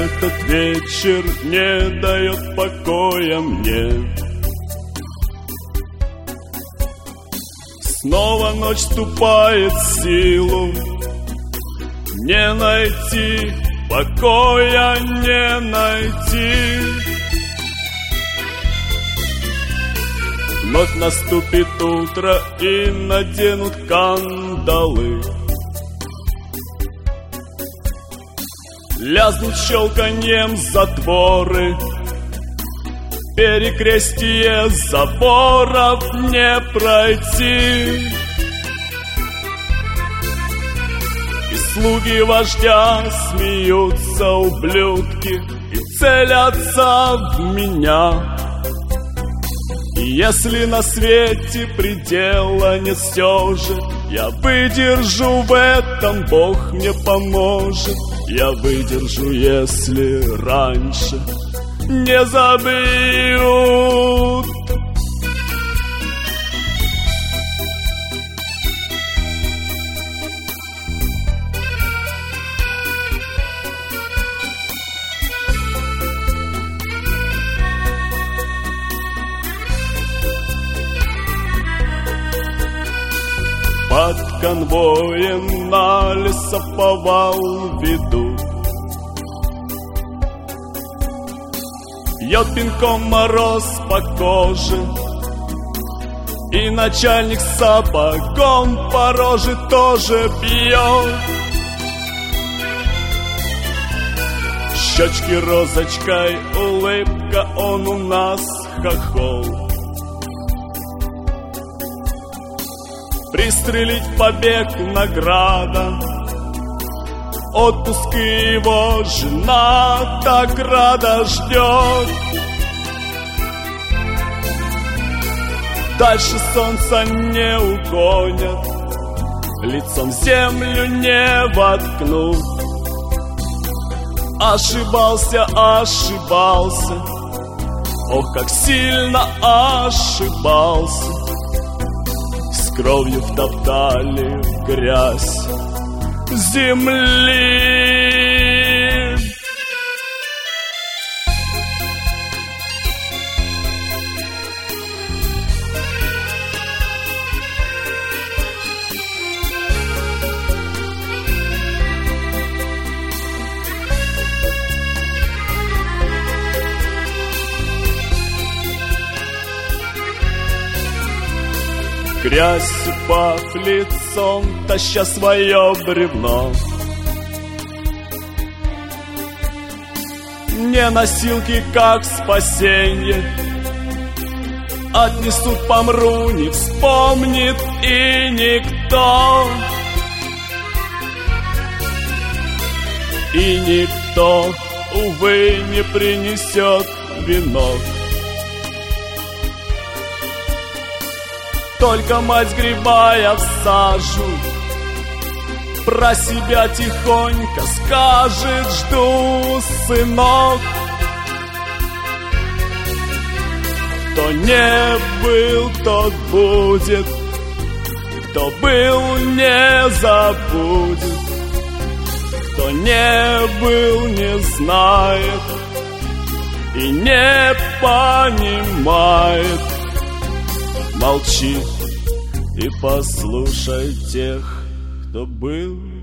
Этот вечер не дает покоя мне. Снова ночь вступает в силу. Не найти покоя, не найти. Вновь наступит утро и наденут кандалы. Лязнут щелканьем затворы. Перекрестие заборов не пройти. И слуги вождя смеются, ублюдки, и целятся в меня. И если на свете предела нет все же, я выдержу в этом, Бог мне поможет. Я выдержу, если раньше не забьют. Под конвоем на лесоповал ведут. Бьет пинком мороз по коже, и начальник сапогом по роже тоже бьет. Щечки розочкой, улыбка, он у нас хохол. Пристрелить побег награда, отпуск его жена так рада ждет. Дальше солнца не угонят, лицом в землю не воткнут. Ошибался, ошибался, ох, как сильно ошибался. С кровью втоптали в грязь земли. Грязь, упав лицом, таща свое бревно. Не носилки, как спасенье, отнесут, помру, не вспомнит и никто. И никто, увы, не принесет венок. Только мать, сгребая в сажу, про себя тихонько скажет: жду, сынок. Кто не был, тот будет, кто был, не забудет. Кто не был, не знает и не понимает. Молчи и послушай тех, кто был.